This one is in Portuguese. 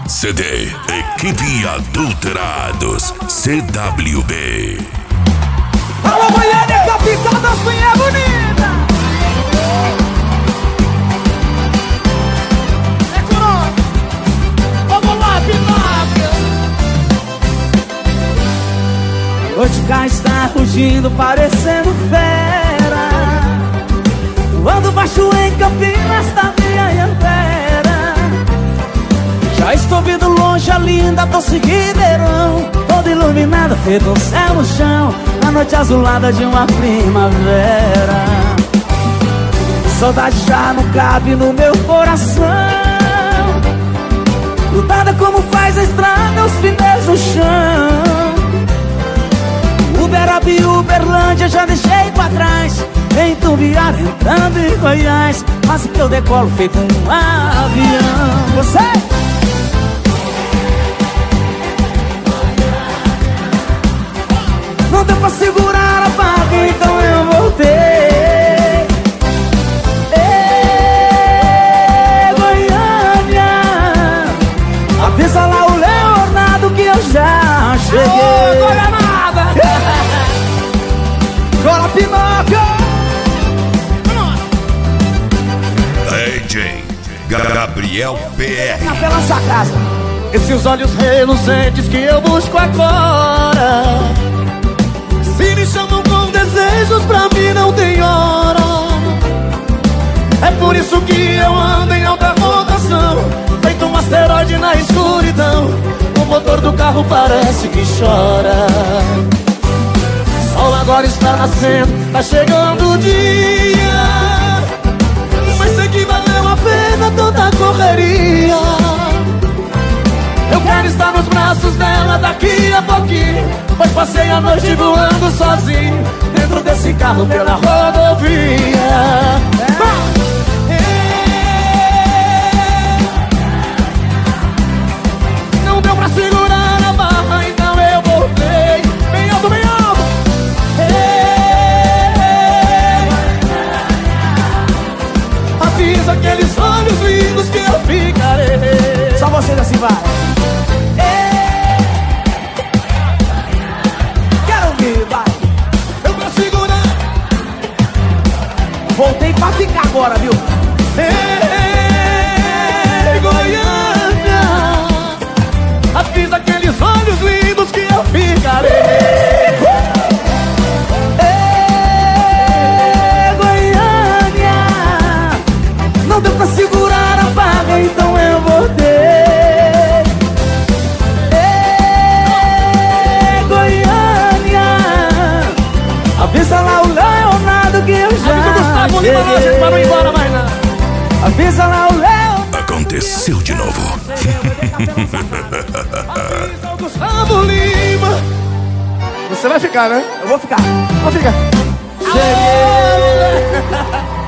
CD Equipe Adulterados CWB. Alô, Goiânia, capital das Cunhas Bonitas. É Corona. Vamos lá, Pinóquio. Hoje cá está rugindo, parecendo fera. Voando baixo em Campinas da minha Anhanguera. Já estou vendo longe a linda Doce Ribeirão, toda iluminada, feito um céu no chão, a noite azulada de uma primavera. Saudade já não cabe no meu coração, grudada como faz a estrada os pneus no chão. Uberaba e Uberlândia já deixei pra trás, em Tumbiara, entrando em Goiás, quase que eu decolo feito um avião. Você? Não deu pra segurar a barra, então eu voltei. Ei, Goiânia, avisa lá o Leonardo que eu já cheguei. Ô, Goianada! Agora Pinóquio! DJ Gabriel PR. Pela sua casa. Esses olhos reluzentes que eu busco agora, se me chamam com desejos, pra mim não tem hora. É por isso que eu ando em alta rotação, feito um asteroide na escuridão. O motor do carro parece que chora. O sol agora está nascendo, tá chegando o dia, mas sei que valeu a pena toda a correria. Eu quero estar nos braços dela daqui a pouquinho, pois passei a noite voando sozinho dentro desse carro pela rodovia. Não deu pra segurar a barra, então eu voltei. Bem alto, bem alto. Avisa aqueles olhos lindos que eu ficarei. Só vocês assim vai. Voltei pra ficar agora, viu? Ei, Goiânia, avisa aqueles olhos lindos que eu ficarei. Ei, Goiânia, não deu pra segurar a barra, então eu voltei. Ei, Goiânia, avisa lá o Leonardo que eu já cheguei. Pra não ir embora mais não. Avisa lá o Léo. Aconteceu de novo. Avisa o Gustavo Lima. Você vai ficar, né? Eu vou ficar. Vou ficar. Cheguei.